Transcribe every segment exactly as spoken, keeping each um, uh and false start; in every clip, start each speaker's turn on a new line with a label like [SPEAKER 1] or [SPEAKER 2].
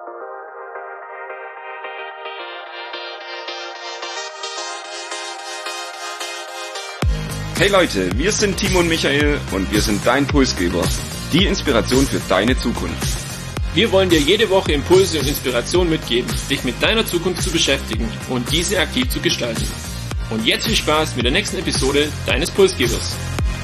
[SPEAKER 1] Hey Leute, wir sind Timo und Michael und wir sind dein Pulsgeber, die Inspiration für deine Zukunft.
[SPEAKER 2] Wir wollen dir jede Woche Impulse und Inspiration mitgeben, dich mit deiner Zukunft zu beschäftigen und diese aktiv zu gestalten. Und jetzt viel Spaß mit der nächsten Episode deines Pulsgebers.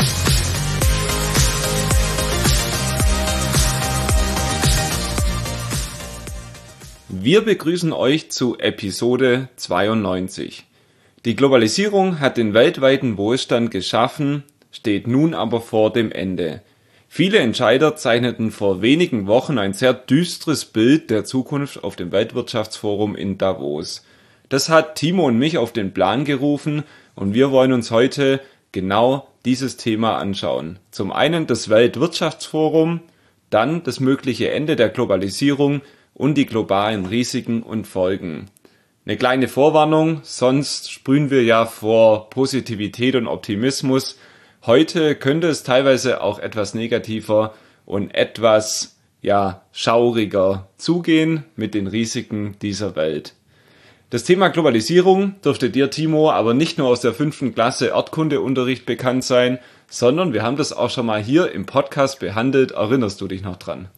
[SPEAKER 1] Wir begrüßen euch zu Episode zweiundneunzig. Die Globalisierung hat den weltweiten Wohlstand geschaffen, steht nun aber vor dem Ende. Viele Entscheider zeichneten vor wenigen Wochen ein sehr düsteres Bild der Zukunft auf dem Weltwirtschaftsforum in Davos. Das hat Timo und mich auf den Plan gerufen und wir wollen uns heute genau dieses Thema anschauen. Zum einen das Weltwirtschaftsforum, dann das mögliche Ende der Globalisierung und die globalen Risiken und Folgen. Eine kleine Vorwarnung, sonst sprühen wir ja vor Positivität und Optimismus. Heute könnte es teilweise auch etwas negativer und etwas, ja, schauriger zugehen mit den Risiken dieser Welt. Das Thema Globalisierung dürfte dir, Timo, aber nicht nur aus der fünften Klasse Erdkundeunterricht bekannt sein, sondern wir haben das auch schon mal hier im Podcast behandelt. Erinnerst du dich noch dran?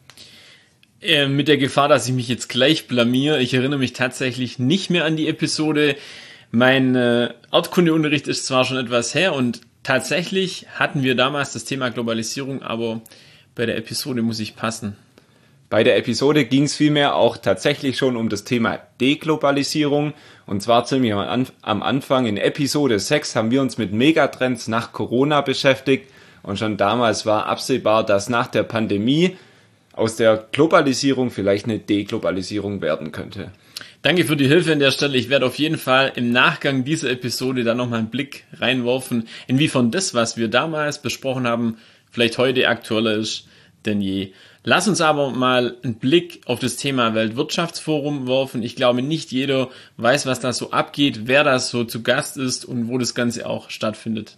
[SPEAKER 2] Äh, mit der Gefahr, dass ich mich jetzt gleich blamiere, ich erinnere mich tatsächlich nicht mehr an die Episode. Mein äh, Erdkundeunterricht ist zwar schon etwas her und tatsächlich hatten wir damals das Thema Globalisierung, aber bei der Episode muss ich passen.
[SPEAKER 1] Bei der Episode ging es vielmehr auch tatsächlich schon um das Thema Deglobalisierung. Und zwar ziemlich am Anfang, in Episode sechs, haben wir uns mit Megatrends nach Corona beschäftigt. Und schon damals war absehbar, dass nach der Pandemie aus der Globalisierung vielleicht eine Deglobalisierung werden könnte.
[SPEAKER 2] Danke für die Hilfe an der Stelle. Ich werde auf jeden Fall im Nachgang dieser Episode da nochmal einen Blick reinwerfen, inwiefern das, was wir damals besprochen haben, vielleicht heute aktueller ist denn je. Lass uns aber mal einen Blick auf das Thema Weltwirtschaftsforum werfen. Ich glaube, nicht jeder weiß, was da so abgeht, wer da so zu Gast ist und wo das Ganze auch stattfindet.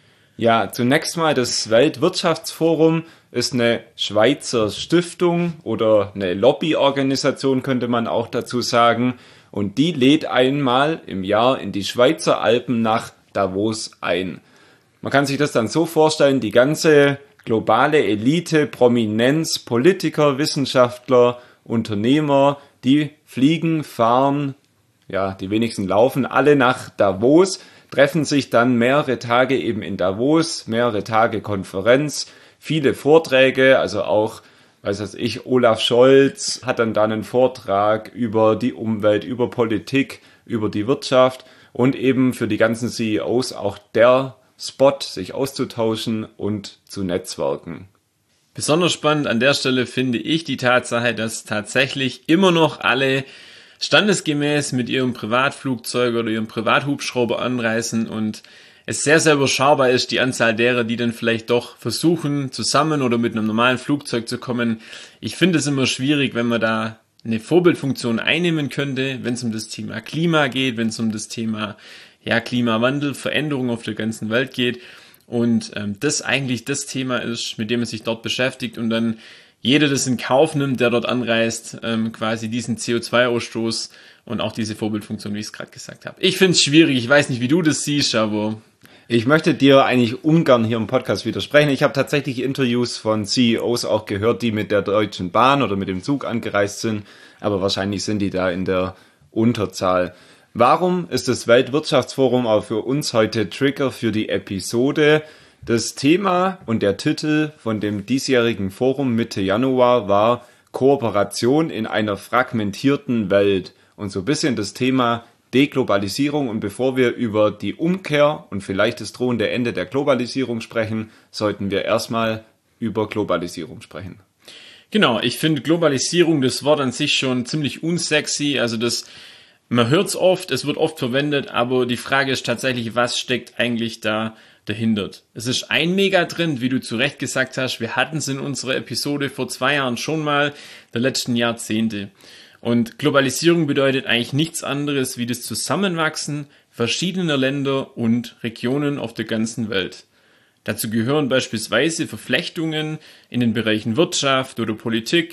[SPEAKER 1] Ja, zunächst mal, das Weltwirtschaftsforum ist eine Schweizer Stiftung oder eine Lobbyorganisation, könnte man auch dazu sagen. Und die lädt einmal im Jahr in die Schweizer Alpen nach Davos ein. Man kann sich das dann so vorstellen, die ganze globale Elite, Prominenz, Politiker, Wissenschaftler, Unternehmer, die fliegen, fahren, ja, die wenigsten laufen, alle nach Davos, treffen sich dann mehrere Tage eben in Davos, mehrere Tage Konferenz, viele Vorträge, also auch, weiß was ich, Olaf Scholz hat dann da einen Vortrag über die Umwelt, über Politik, über die Wirtschaft und eben für die ganzen C E Os auch der Spot, sich auszutauschen und zu netzwerken.
[SPEAKER 2] Besonders spannend an der Stelle finde ich die Tatsache, dass tatsächlich immer noch alle standesgemäß mit ihrem Privatflugzeug oder ihrem Privathubschrauber anreisen und es sehr, sehr überschaubar ist, die Anzahl derer, die dann vielleicht doch versuchen, zusammen oder mit einem normalen Flugzeug zu kommen. Ich finde es immer schwierig, wenn man da eine Vorbildfunktion einnehmen könnte, wenn es um das Thema Klima geht, wenn es um das Thema ja, Klimawandel, Veränderung auf der ganzen Welt geht und ähm, das eigentlich das Thema ist, mit dem man sich dort beschäftigt und dann jeder das in Kauf nimmt, der dort anreist, ähm, quasi diesen C O zwei Ausstoß und auch diese Vorbildfunktion, wie ich es gerade gesagt habe. Ich finde es schwierig, ich weiß nicht, wie du das siehst, aber
[SPEAKER 1] ich möchte dir eigentlich ungern hier im Podcast widersprechen. Ich habe tatsächlich Interviews von C E Os auch gehört, die mit der Deutschen Bahn oder mit dem Zug angereist sind, aber wahrscheinlich sind die da in der Unterzahl. Warum ist das Weltwirtschaftsforum auch für uns heute Trigger für die Episode? Das Thema und der Titel von dem diesjährigen Forum Mitte Januar war Kooperation in einer fragmentierten Welt und so ein bisschen das Thema Deglobalisierung. Und bevor wir über die Umkehr und vielleicht das drohende Ende der Globalisierung sprechen, sollten wir erstmal über Globalisierung sprechen.
[SPEAKER 2] Genau, ich finde Globalisierung, das Wort an sich schon ziemlich unsexy, also das man hört es oft, es wird oft verwendet, aber die Frage ist tatsächlich, was steckt eigentlich da dahinter? Es ist ein Megatrend, wie du zu Recht gesagt hast. Wir hatten es in unserer Episode vor zwei Jahren schon mal, der letzten Jahrzehnte. Und Globalisierung bedeutet eigentlich nichts anderes wie das Zusammenwachsen verschiedener Länder und Regionen auf der ganzen Welt. Dazu gehören beispielsweise Verflechtungen in den Bereichen Wirtschaft oder Politik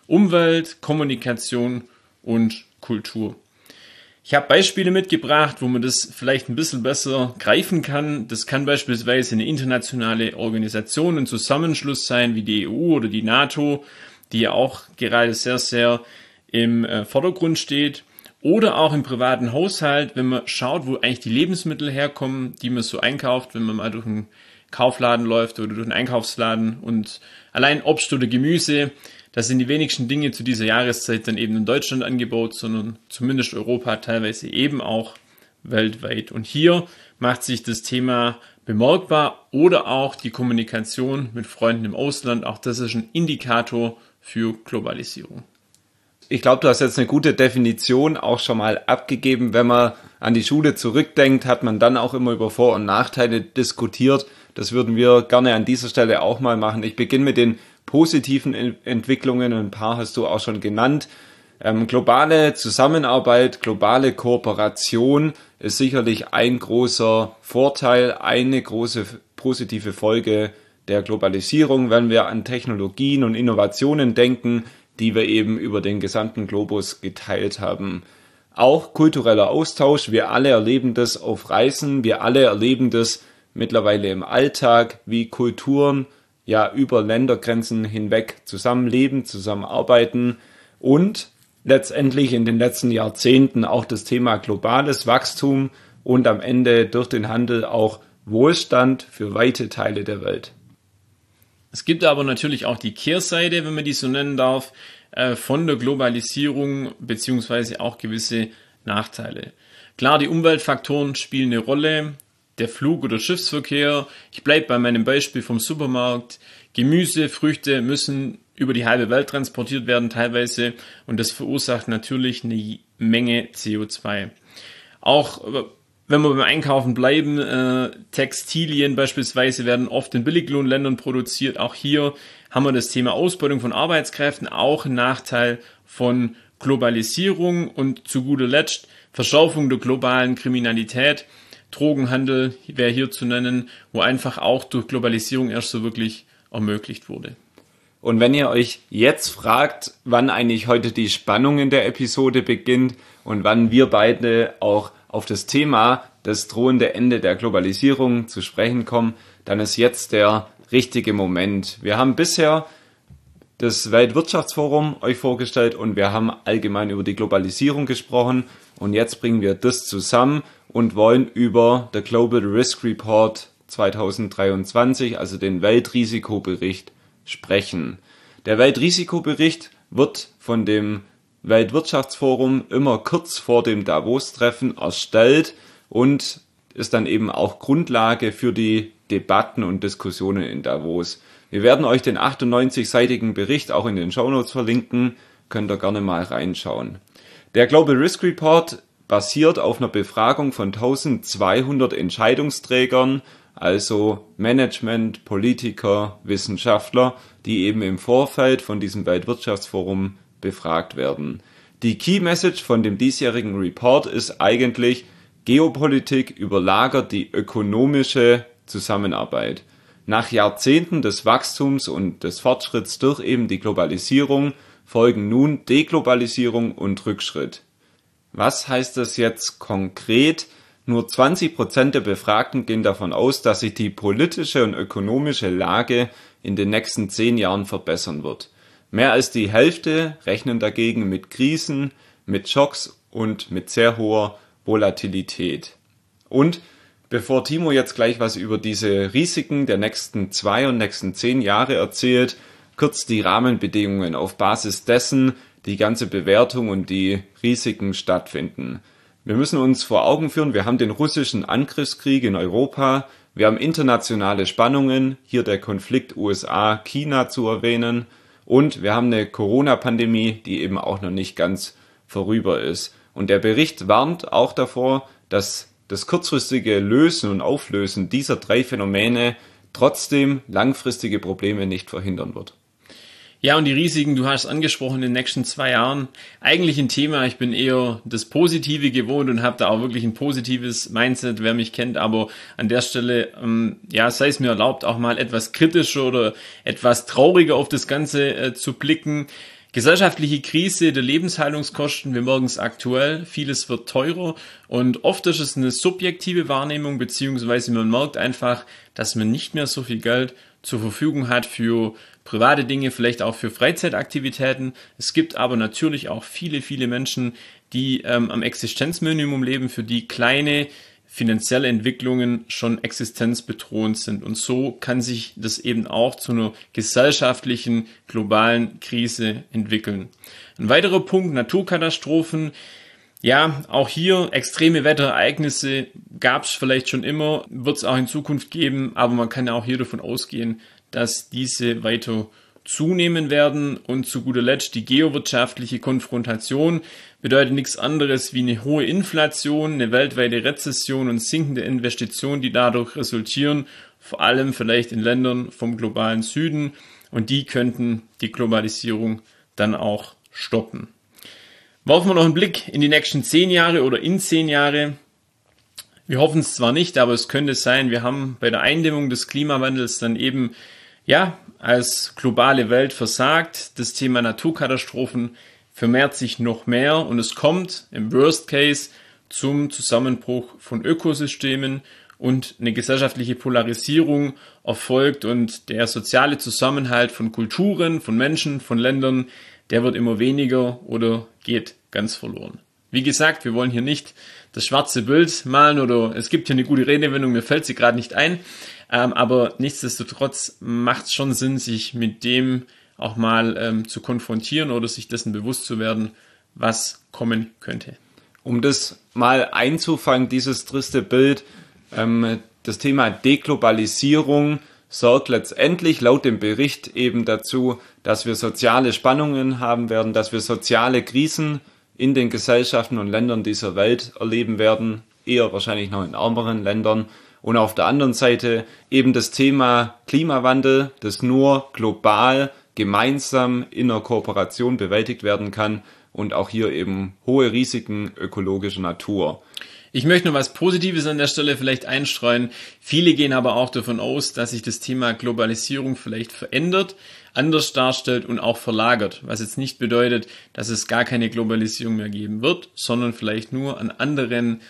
[SPEAKER 2] Umwelt, Kommunikation und Kultur. Ich habe Beispiele mitgebracht, wo man das vielleicht ein bisschen besser greifen kann. Das kann beispielsweise eine internationale Organisation, ein Zusammenschluss sein, wie die E U oder die NATO, die ja auch gerade sehr, sehr im Vordergrund steht. Oder auch im privaten Haushalt, wenn man schaut, wo eigentlich die Lebensmittel herkommen, die man so einkauft, wenn man mal durch einen Kaufladen läuft oder durch einen Einkaufsladen. Und allein Obst oder Gemüse, das sind die wenigsten Dinge zu dieser Jahreszeit dann eben in Deutschland angebaut, sondern zumindest Europa, teilweise eben auch weltweit. Und hier macht sich das Thema bemerkbar oder auch die Kommunikation mit Freunden im Ausland. Auch das ist ein Indikator für Globalisierung.
[SPEAKER 1] Ich glaube, du hast jetzt eine gute Definition auch schon mal abgegeben. Wenn man an die Schule zurückdenkt, hat man dann auch immer über Vor- und Nachteile diskutiert. Das würden wir gerne an dieser Stelle auch mal machen. Ich beginne mit den positiven Entwicklungen, ein paar hast du auch schon genannt. Ähm, globale Zusammenarbeit, globale Kooperation ist sicherlich ein großer Vorteil, eine große positive Folge der Globalisierung, wenn wir an Technologien und Innovationen denken, die wir eben über den gesamten Globus geteilt haben. Auch kultureller Austausch, wir alle erleben das auf Reisen, wir alle erleben das mittlerweile im Alltag, wie Kulturen ja über Ländergrenzen hinweg zusammenleben, zusammenarbeiten und letztendlich in den letzten Jahrzehnten auch das Thema globales Wachstum und am Ende durch den Handel auch Wohlstand für weite Teile der Welt.
[SPEAKER 2] Es gibt aber natürlich auch die Kehrseite, wenn man die so nennen darf, von der Globalisierung beziehungsweise auch gewisse Nachteile. Klar, die Umweltfaktoren spielen eine Rolle. Der Flug- oder Schiffsverkehr, ich bleibe bei meinem Beispiel vom Supermarkt, Gemüse, Früchte müssen über die halbe Welt transportiert werden teilweise und das verursacht natürlich eine Menge C O zwei. Auch wenn wir beim Einkaufen bleiben, äh, Textilien beispielsweise werden oft in Billiglohnländern produziert. Auch hier haben wir das Thema Ausbeutung von Arbeitskräften, auch ein Nachteil von Globalisierung und zu guter Letzt Verschärfung der globalen Kriminalität. Drogenhandel wäre hier zu nennen, wo einfach auch durch Globalisierung erst so wirklich ermöglicht wurde.
[SPEAKER 1] Und wenn ihr euch jetzt fragt, wann eigentlich heute die Spannung in der Episode beginnt und wann wir beide auch auf das Thema das drohende Ende der Globalisierung zu sprechen kommen, dann ist jetzt der richtige Moment. Wir haben bisher das Weltwirtschaftsforum euch vorgestellt und wir haben allgemein über die Globalisierung gesprochen und jetzt bringen wir das zusammen und wollen über der Global Risk Report zweitausenddreiundzwanzig, also den Weltrisikobericht, sprechen. Der Weltrisikobericht wird von dem Weltwirtschaftsforum immer kurz vor dem Davos-Treffen erstellt und ist dann eben auch Grundlage für die Debatten und Diskussionen in Davos. Wir werden euch den achtundneunzig-seitigen Bericht auch in den Shownotes verlinken, könnt ihr gerne mal reinschauen. Der Global Risk Report basiert auf einer Befragung von eintausendzweihundert Entscheidungsträgern, also Management, Politiker, Wissenschaftler, die eben im Vorfeld von diesem Weltwirtschaftsforum befragt werden. Die Key Message von dem diesjährigen Report ist eigentlich, Geopolitik überlagert die ökonomische Zusammenarbeit. Nach Jahrzehnten des Wachstums und des Fortschritts durch eben die Globalisierung folgen nun Deglobalisierung und Rückschritt. Was heißt das jetzt konkret? Nur zwanzig Prozent der Befragten gehen davon aus, dass sich die politische und ökonomische Lage in den nächsten zehn Jahren verbessern wird. Mehr als die Hälfte rechnen dagegen mit Krisen, mit Schocks und mit sehr hoher Volatilität. Und bevor Timo jetzt gleich was über diese Risiken der nächsten zwei und nächsten zehn Jahre erzählt, kurz die Rahmenbedingungen, auf Basis dessen die ganze Bewertung und die Risiken stattfinden. Wir müssen uns vor Augen führen, wir haben den russischen Angriffskrieg in Europa, wir haben internationale Spannungen, hier der Konflikt U S A-China zu erwähnen, und wir haben eine Corona-Pandemie, die eben auch noch nicht ganz vorüber ist. Und der Bericht warnt auch davor, dass das kurzfristige Lösen und Auflösen dieser drei Phänomene trotzdem langfristige Probleme nicht verhindern wird.
[SPEAKER 2] Ja, und die Risiken, du hast angesprochen, in den nächsten zwei Jahren, eigentlich ein Thema, ich bin eher das Positive gewohnt und habe da auch wirklich ein positives Mindset, wer mich kennt, aber an der Stelle, ähm, ja, sei es mir erlaubt, auch mal etwas kritischer oder etwas trauriger auf das Ganze äh, zu blicken. Gesellschaftliche Krise der Lebenshaltungskosten, wir merken es aktuell, vieles wird teurer und oft ist es eine subjektive Wahrnehmung, beziehungsweise man merkt einfach, dass man nicht mehr so viel Geld zur Verfügung hat für private Dinge, vielleicht auch für Freizeitaktivitäten. Es gibt aber natürlich auch viele, viele Menschen, die ähm, am Existenzminimum leben, für die kleine finanzielle Entwicklungen schon existenzbedrohend sind. Und so kann sich das eben auch zu einer gesellschaftlichen, globalen Krise entwickeln. Ein weiterer Punkt, Naturkatastrophen. Ja, auch hier extreme Wetterereignisse gab es vielleicht schon immer, wird es auch in Zukunft geben, aber man kann ja auch hier davon ausgehen, dass diese weiter zunehmen werden. Und zu guter Letzt die geowirtschaftliche Konfrontation bedeutet nichts anderes wie eine hohe Inflation, eine weltweite Rezession und sinkende Investitionen, die dadurch resultieren, vor allem vielleicht in Ländern vom globalen Süden, und die könnten die Globalisierung dann auch stoppen. Werfen wir noch einen Blick in die nächsten zehn Jahre oder in zehn Jahre. Wir hoffen es zwar nicht, aber es könnte sein, wir haben bei der Eindämmung des Klimawandels dann eben ja als globale Welt versagt. Das Thema Naturkatastrophen vermehrt sich noch mehr und es kommt im Worst Case zum Zusammenbruch von Ökosystemen und eine gesellschaftliche Polarisierung erfolgt und der soziale Zusammenhalt von Kulturen, von Menschen, von Ländern, der wird immer weniger oder geht ganz verloren. Wie gesagt, wir wollen hier nicht das schwarze Bild malen oder es gibt hier eine gute Redewendung, mir fällt sie gerade nicht ein, ähm, aber nichtsdestotrotz macht es schon Sinn, sich mit dem auch mal ähm, zu konfrontieren oder sich dessen bewusst zu werden, was kommen könnte.
[SPEAKER 1] Um das mal einzufangen, dieses triste Bild, ähm, das Thema Deglobalisierung sorgt letztendlich laut dem Bericht eben dazu, dass wir soziale Spannungen haben werden, dass wir soziale Krisen in den Gesellschaften und Ländern dieser Welt erleben werden, eher wahrscheinlich noch in ärmeren Ländern. Und auf der anderen Seite eben das Thema Klimawandel, das nur global, gemeinsam in einer Kooperation bewältigt werden kann und auch hier eben hohe Risiken ökologischer Natur.
[SPEAKER 2] Ich möchte noch was Positives an der Stelle vielleicht einstreuen. Viele gehen aber auch davon aus, dass sich das Thema Globalisierung vielleicht verändert, anders darstellt und auch verlagert. Was jetzt nicht bedeutet, dass es gar keine Globalisierung mehr geben wird, sondern vielleicht nur an anderen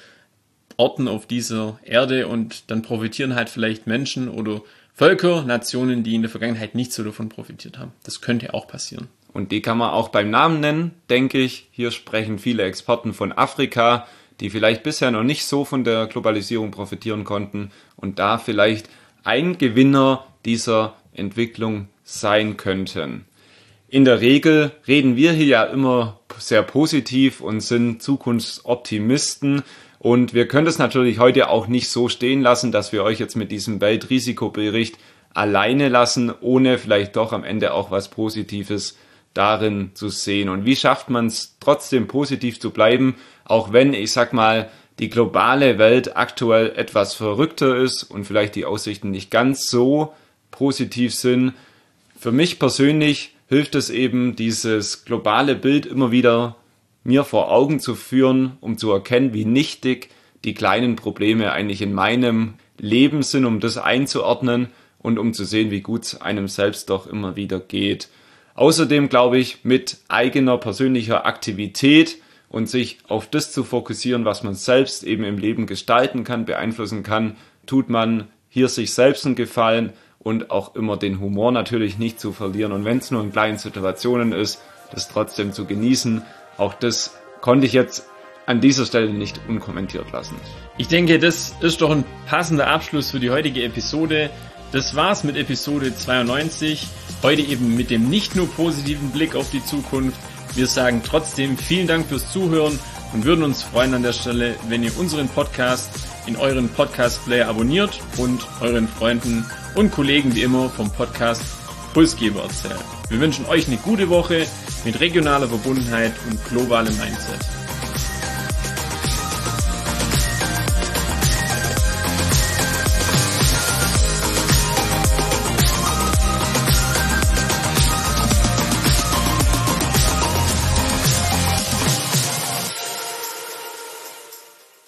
[SPEAKER 2] Orten auf dieser Erde, und dann profitieren halt vielleicht Menschen oder Völker, Nationen, die in der Vergangenheit nicht so davon profitiert haben. Das könnte auch passieren.
[SPEAKER 1] Und die kann man auch beim Namen nennen, denke ich. Hier sprechen viele Experten von Afrika, die vielleicht bisher noch nicht so von der Globalisierung profitieren konnten und da vielleicht ein Gewinner dieser Entwicklung sein könnten. In der Regel reden wir hier ja immer sehr positiv und sind Zukunftsoptimisten, und wir können es natürlich heute auch nicht so stehen lassen, dass wir euch jetzt mit diesem Weltrisikobericht alleine lassen, ohne vielleicht doch am Ende auch was Positives darin zu sehen. Und wie schafft man es trotzdem positiv zu bleiben, auch wenn, ich sag mal, die globale Welt aktuell etwas verrückter ist und vielleicht die Aussichten nicht ganz so positiv sind? Für mich persönlich hilft es eben, dieses globale Bild immer wieder mir vor Augen zu führen, um zu erkennen, wie nichtig die kleinen Probleme eigentlich in meinem Leben sind, um das einzuordnen und um zu sehen, wie gut es einem selbst doch immer wieder geht. Außerdem glaube ich, mit eigener persönlicher Aktivität und sich auf das zu fokussieren, was man selbst eben im Leben gestalten kann, beeinflussen kann, tut man hier sich selbst einen Gefallen und auch immer den Humor natürlich nicht zu verlieren. Und wenn es nur in kleinen Situationen ist, das trotzdem zu genießen. Auch das konnte ich jetzt an dieser Stelle nicht unkommentiert lassen.
[SPEAKER 2] Ich denke, das ist doch ein passender Abschluss für die heutige Episode. Das war's mit Episode zweiundneunzig. Heute eben mit dem nicht nur positiven Blick auf die Zukunft. Wir sagen trotzdem vielen Dank fürs Zuhören und würden uns freuen an der Stelle, wenn ihr unseren Podcast in euren Podcast-Player abonniert und euren Freunden und Kollegen wie immer vom Podcast Pulsgeber erzählt. Wir wünschen euch eine gute Woche mit regionaler Verbundenheit und globalem Mindset.